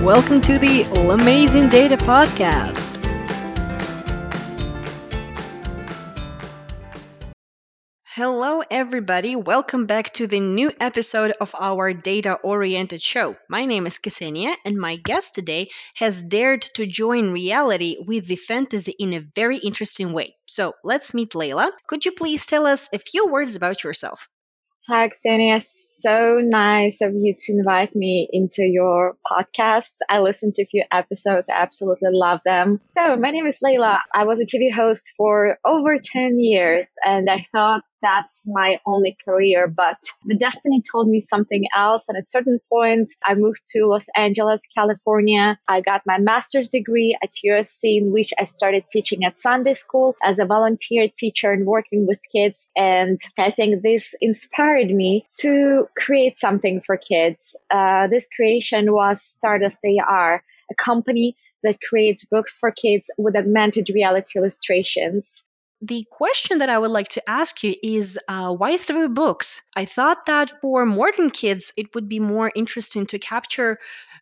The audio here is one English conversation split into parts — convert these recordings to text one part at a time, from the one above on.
Welcome to the Amazing Data Podcast. Hello, everybody. Welcome back to the new episode of our data-oriented show. My name is Ksenia, and my guest today has dared to join reality with the fantasy in a very interesting way. So let's meet Layla. Could you please tell us a few words about yourself? Hi, Xenia. So nice of you to invite me into your podcast. I listened to a few episodes. I absolutely love them. So my name is Layla. I was a TV host for over 10 years and I thought that's my only career, but the destiny told me something else. And at a certain point, I moved to Los Angeles, California. I got my master's degree at USC, in which I started teaching at Sunday school as a volunteer teacher and working with kids. And I think this inspired me to create something for kids. This creation was Stardust AR, a company that creates books for kids with augmented reality illustrations. The question that I would like to ask you is why through books? I thought that for modern kids, it would be more interesting to capture,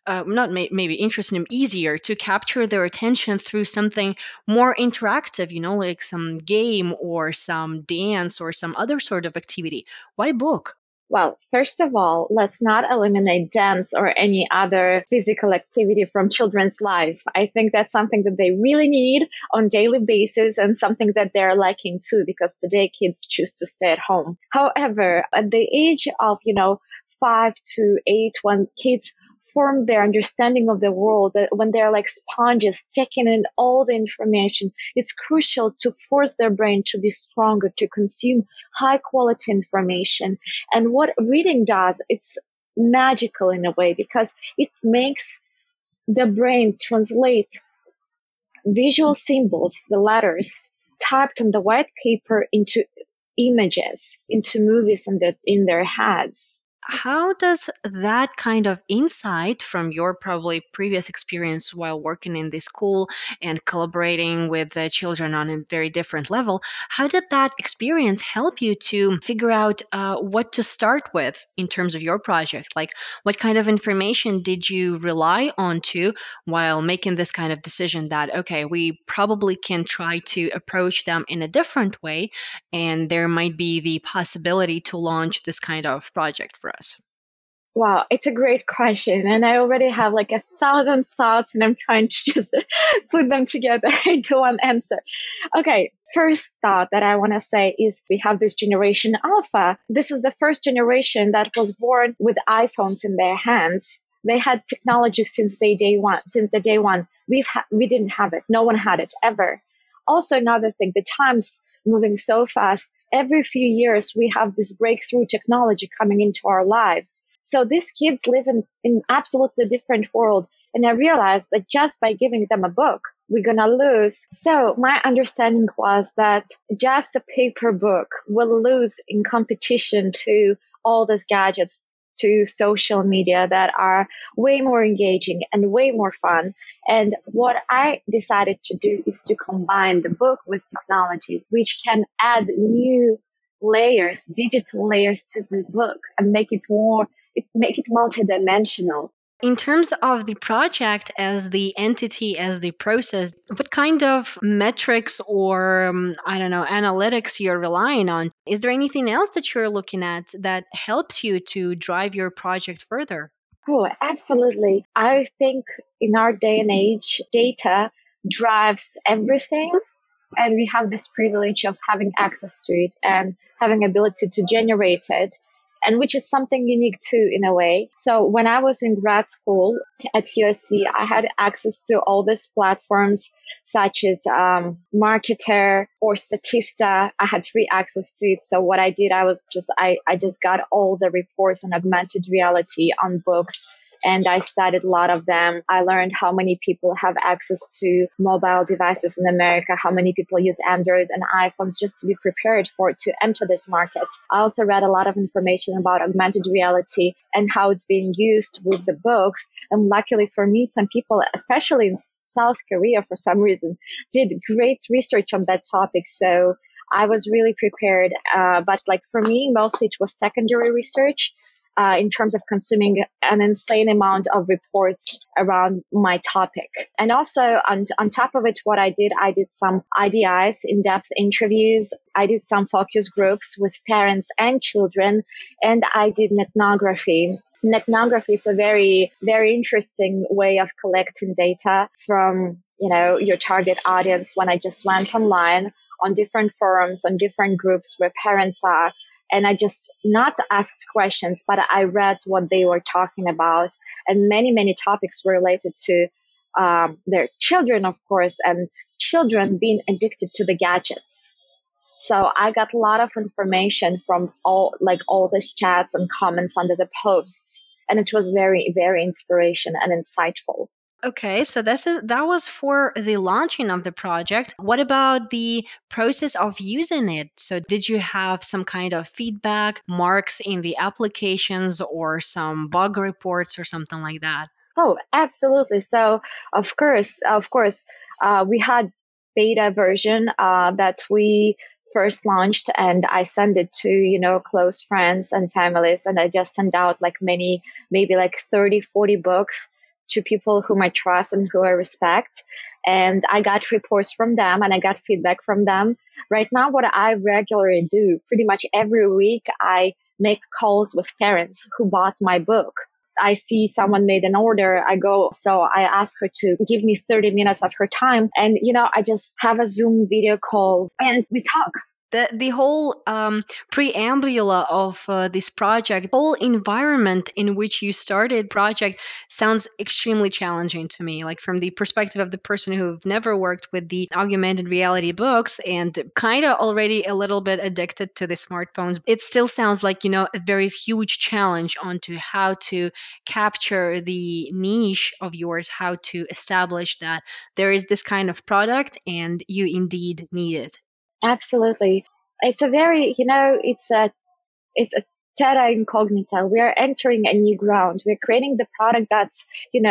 maybe interesting, easier to capture their attention through something more interactive, like some game or some dance or some other sort of activity. Why book? Well, first of all, let's not eliminate dance or any other physical activity from children's life. I think that's something that they really need on daily basis and something that they're lacking too, because today kids choose to stay at home. However, at the age of, 5 to 8, when kids form their understanding of the world, that when they're like sponges taking in all the information, it's crucial to force their brain to be stronger, to consume high quality information. And what reading does, it's magical in a way because it makes the brain translate visual symbols, the letters typed on the white paper into images, into movies in their heads. How does that kind of insight from your probably previous experience while working in this school and collaborating with the children on a very different level, how did that experience help you to figure out what to start with in terms of your project? Like, what kind of information did you rely on to while making this kind of decision that, okay, we probably can try to approach them in a different way, and there might be the possibility to launch this kind of project for us? Wow, it's a great question. And I already have like 1,000 thoughts and I'm trying to just put them together into one answer. Okay, first thought that I want to say is we have this generation Alpha. This is the first generation that was born with iPhones in their hands. They had technology since the day one. We didn't have it. No one had it ever. Also, another thing, the time's moving so fast. Every few years, we have this breakthrough technology coming into our lives. So these kids live in absolutely different world. And I realized that just by giving them a book, we're going to lose. So my understanding was that just a paper book will lose in competition to all these gadgets, to social media that are way more engaging and way more fun. And what I decided to do is to combine the book with technology, which can add new layers, digital layers to the book and make it multidimensional. In terms of the project as the entity, as the process, what kind of metrics or, I don't know, analytics you're relying on? Is there anything else that you're looking at that helps you to drive your project further? Oh, absolutely. I think in our day and age, data drives everything. And we have this privilege of having access to it and having ability to generate it, and which is something unique too in a way. So when I was in grad school at USC, I had access to all these platforms such as Marketer or Statista. I had free access to it. So what I did, I just got all the reports on augmented reality on books. And I studied a lot of them. I learned how many people have access to mobile devices in America, how many people use Androids and iPhones just to be prepared to enter this market. I also read a lot of information about augmented reality and how it's being used with the books. And luckily for me, some people, especially in South Korea for some reason, did great research on that topic. So I was really prepared. But like for me, mostly it was secondary research. in terms of consuming an insane amount of reports around my topic. And also on top of it, what I did some IDIs, in-depth interviews. I did some focus groups with parents and children, and I did ethnography. Ethnography is a very, very interesting way of collecting data from, your target audience. When I just went online on different forums, on different groups where parents are, and I just not asked questions, but I read what they were talking about. And many, many topics were related to their children, of course, and children being addicted to the gadgets. So I got a lot of information from all these chats and comments under the posts. And it was very, very inspiration and insightful. Okay, so that was for the launching of the project. What about the process of using it? So did you have some kind of feedback, marks in the applications, or some bug reports or something like that? Oh, absolutely. So of course, we had beta version that we first launched, and I sent it to, close friends and families, and I just sent out like maybe like 30, 40 books to people whom I trust and who I respect. And I got reports from them and I got feedback from them. Right now, what I regularly do pretty much every week, I make calls with parents who bought my book. I see someone made an order, so I ask her to give me 30 minutes of her time. And, I just have a Zoom video call and we talk. The whole preambula of this project, whole environment in which you started project sounds extremely challenging to me. Like from the perspective of the person who've never worked with the augmented reality books and kind of already a little bit addicted to the smartphone, it still sounds like a very huge challenge onto how to capture the niche of yours, how to establish that there is this kind of product and you indeed need it. Absolutely. It's a very, it's a terra incognita. We are entering a new ground. We're creating the product that's,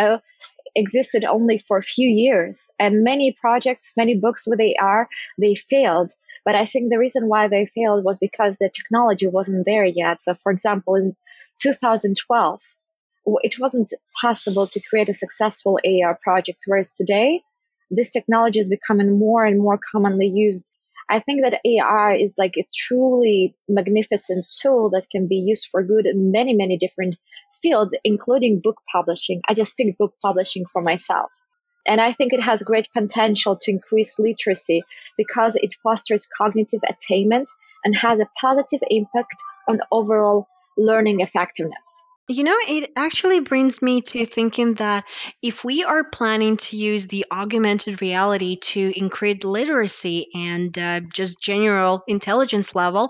existed only for a few years. And many projects, many books where they failed. But I think the reason why they failed was because the technology wasn't there yet. So for example, in 2012, it wasn't possible to create a successful AR project, whereas today, this technology is becoming more and more commonly used. I think that AR is like a truly magnificent tool that can be used for good in many, many different fields, including book publishing. I just picked book publishing for myself. And I think it has great potential to increase literacy because it fosters cognitive attainment and has a positive impact on overall learning effectiveness. It actually brings me to thinking that if we are planning to use the augmented reality to increase literacy and just general intelligence level,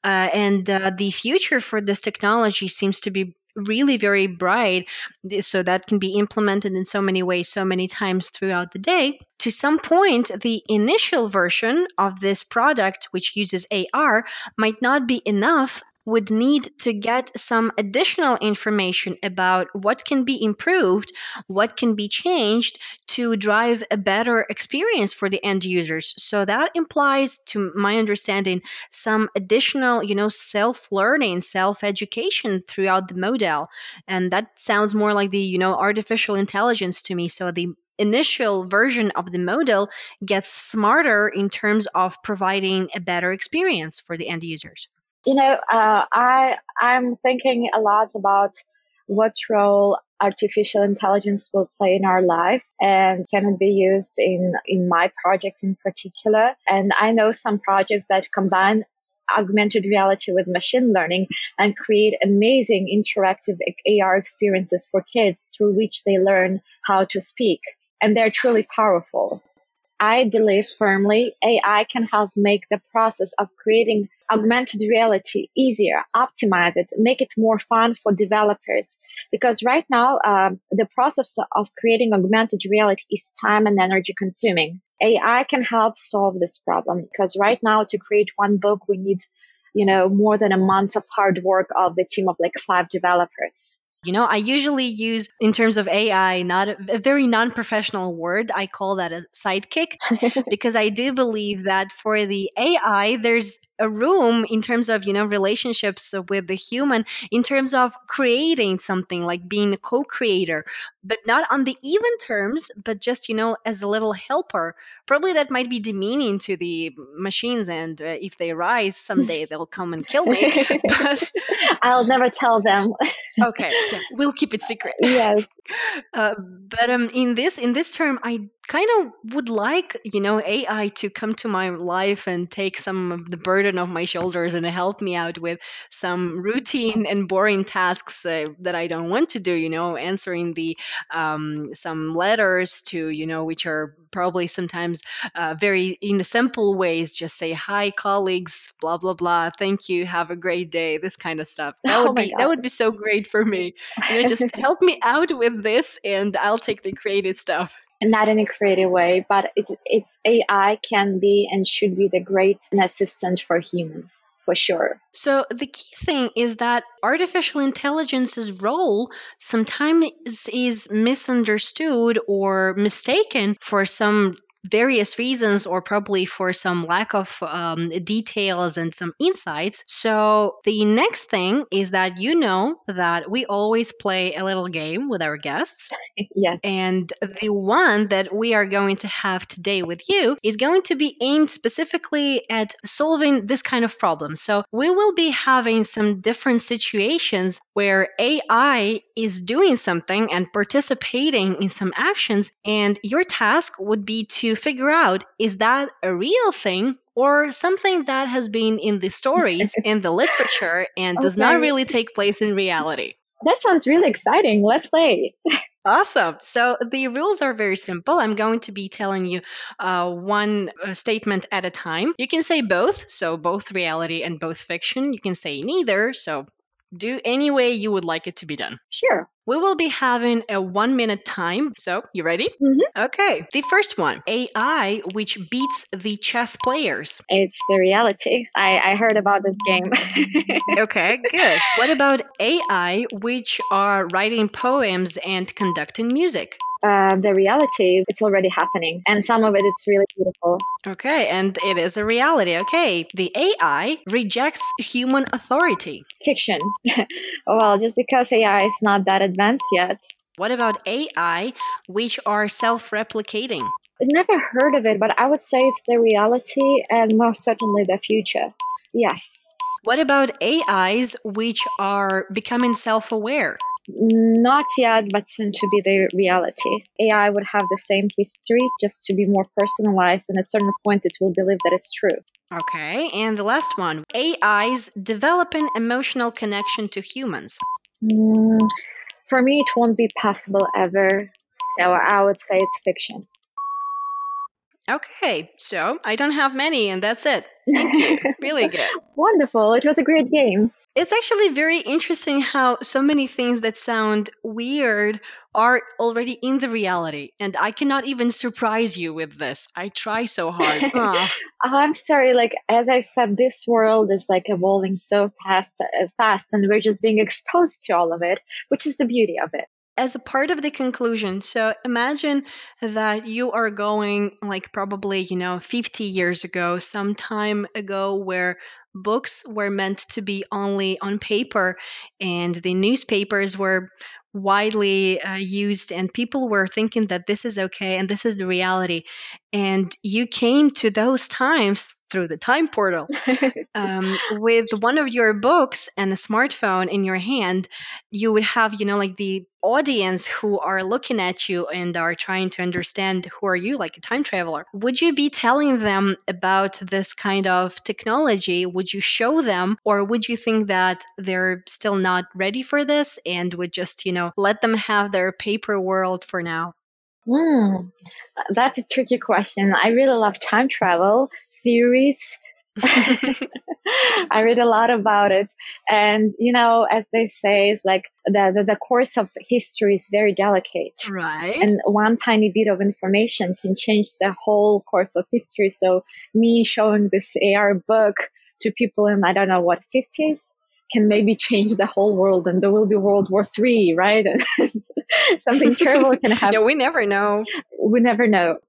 and the future for this technology seems to be really very bright, so that can be implemented in so many ways, so many times throughout the day. To some point, the initial version of this product, which uses AR, might not be enough, would need to get some additional information about what can be improved, what can be changed to drive a better experience for the end users. So that implies, to my understanding, some additional, self-learning, self-education throughout the model. And that sounds more like the, artificial intelligence to me. So the initial version of the model gets smarter in terms of providing a better experience for the end users. I'm thinking a lot about what role artificial intelligence will play in our life and can it be used in my project in particular. And I know some projects that combine augmented reality with machine learning and create amazing interactive AR experiences for kids through which they learn how to speak. And they're truly powerful. I believe firmly AI can help make the process of creating augmented reality easier, optimize it, make it more fun for developers. Because right now, the process of creating augmented reality is time and energy consuming. AI can help solve this problem because right now to create one book, we need, more than a month of hard work of the team of like 5 developers. I usually use, in terms of AI, not a very non professional word. I call that a sidekick because I do believe that for the AI, there's a room in terms of, relationships with the human, in terms of creating something, like being a co-creator, but not on the even terms, but just, as a little helper. Probably that might be demeaning to the machines, and if they rise someday, they'll come and kill me. But I'll never tell them. okay, yeah, we'll keep it secret. Yes. But in this term, I kind of would like, AI to come to my life and take some of the burden off my shoulders and help me out with some routine and boring tasks that I don't want to do. Answering the some letters to, which are probably sometimes very in the simple ways. Just say hi, colleagues, blah blah blah. Thank you. Have a great day. This kind of stuff. That Oh would my be that God. would be so great for me. Just help me out with this, and I'll take the creative stuff. Not in a creative way, but it's AI can be and should be the great assistant for humans for sure. So the key thing is that artificial intelligence's role sometimes is misunderstood or mistaken for some various reasons, or probably for some lack of details and some insights. So the next thing is that, that we always play a little game with our guests. Yes. And the one that we are going to have today with you is going to be aimed specifically at solving this kind of problem. So we will be having some different situations where AI is doing something and participating in some actions. And your task would be to figure out, is that a real thing, or something that has been in the stories, in the literature, and does not Okay. really take place in reality? That sounds really exciting. Let's play. Awesome. So the rules are very simple. I'm going to be telling you one statement at a time. You can say both, so both reality and both fiction. You can say neither, so do any way you would like it to be done. Sure. We will be having a 1 minute time. So, you ready? Hmm. Okay. The first one, AI which beats the chess players. It's the reality. I heard about this game. Okay, good. What about AI which are writing poems and conducting music? The reality, it's already happening. And some of it, it's really beautiful. Okay, and it is a reality. Okay, the AI rejects human authority. Fiction. Well, just because AI is not that advanced yet. What about AI which are self replicating? I never heard of it, but I would say it's the reality and most certainly the future. Yes. What about AIs which are becoming self aware? Not yet, but soon to be the reality. AI would have the same history, just to be more personalized, and at certain point it will believe that it's true. Okay, and the last one, AIs develop an emotional connection to humans. Mm, for me, it won't be possible ever. So I would say it's fiction. Okay, so I don't have many, and that's it. Thank you. Really good. Wonderful. It was a great game. It's actually very interesting how so many things that sound weird are already in the reality, and I cannot even surprise you with this. I try so hard. Ah. I'm sorry, like as I said, this world is like evolving so fast, and we're just being exposed to all of it, which is the beauty of it. As a part of the conclusion, so imagine that you are going, like, probably, 50 years ago, some time ago, where books were meant to be only on paper, and the newspapers were widely used, and people were thinking that this is okay and this is the reality. And you came to those times through the time portal, with one of your books and a smartphone in your hand. You would have, like, the audience who are looking at you and are trying to understand who are you, like a time traveler. Would you be telling them about this kind of technology? Would you show them, or would you think that they're still not ready for this and would just, let them have their paper world for now? Hmm, that's a tricky question. I really love time travel theories. I read a lot about it. And, as they say, it's like the course of history is very delicate. Right. And one tiny bit of information can change the whole course of history. So me showing this AR book to people in, I don't know what, 50s can maybe change the whole world, and there will be World War III, right? And something terrible can happen. Yeah, we never know. We never know.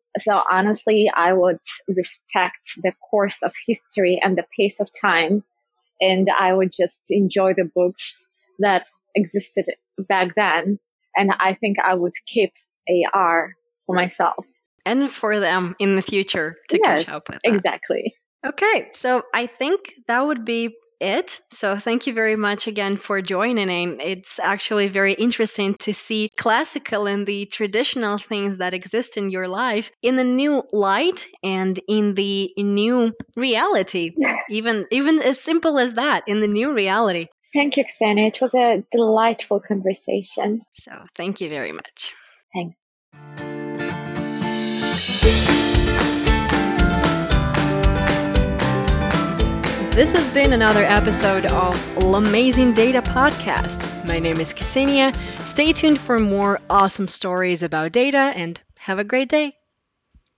So honestly, I would respect the course of history and the pace of time, and I would just enjoy the books that existed back then. And I think I would keep AR for myself. And for them in the future to Yes, catch up with that. exactly. Okay, so I think that would be it. So thank you very much again for joining in. It's actually very interesting to see classical and the traditional things that exist in your life in a new light and in the new reality. Even as simple as that, in the new reality. Thank you, Xenia. It was a delightful conversation. So thank you very much. Thanks. This has been another episode of Amazing Data Podcast. My name is Ksenia. Stay tuned for more awesome stories about data and have a great day.